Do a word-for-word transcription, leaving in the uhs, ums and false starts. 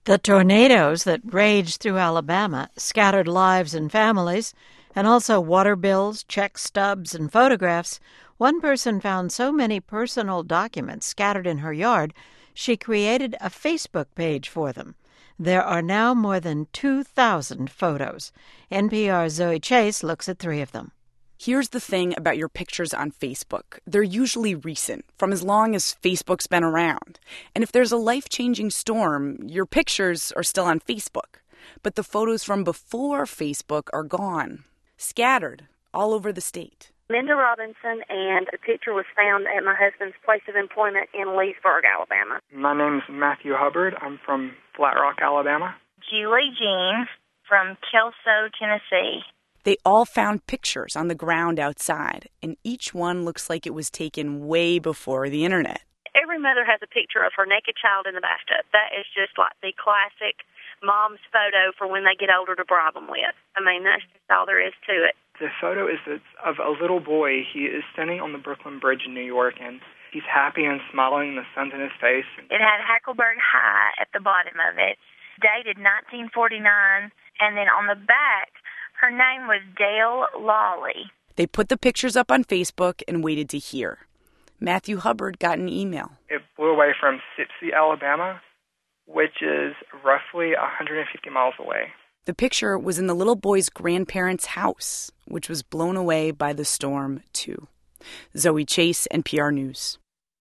The tornadoes that raged through Alabama scattered lives and families, and also water bills, check stubs, and photographs. One person found so many personal documents scattered in her yard, she created a Facebook page for them. There are now more than two thousand photos. N P R's Zoe Chase looks at three of them. Here's the thing about your pictures on Facebook. They're usually recent, from as long as Facebook's been around. And if there's a life-changing storm, your pictures are still on Facebook. But the photos from before Facebook are gone, scattered all over the state. Linda Robinson, and a picture was found at my husband's place of employment in Leesburg, Alabama. My name is Matthew Hubbard. I'm from Flat Rock, Alabama. Julie Jean from Kelso, Tennessee. They all found pictures on the ground outside, and each one looks like it was taken way before the internet. Every mother has a picture of her naked child in the bathtub. That is just like the classic mom's photo for when they get older to bribe them with. I mean, that's just all there is to it. The photo is of a little boy. He is standing on the Brooklyn Bridge in New York, and he's happy and smiling, and the sun's in his face. It had Hackleburg High at the bottom of it, dated nineteen forty-nine, and then on the back, her name was Dale Lawley. They put the pictures up on Facebook and waited to hear. Matthew Hubbard got an email. It blew away from Sipsey, Alabama, which is roughly one hundred fifty miles away. The picture was in the little boy's grandparents' house, which was blown away by the storm, too. Zoe Chase, N P R News.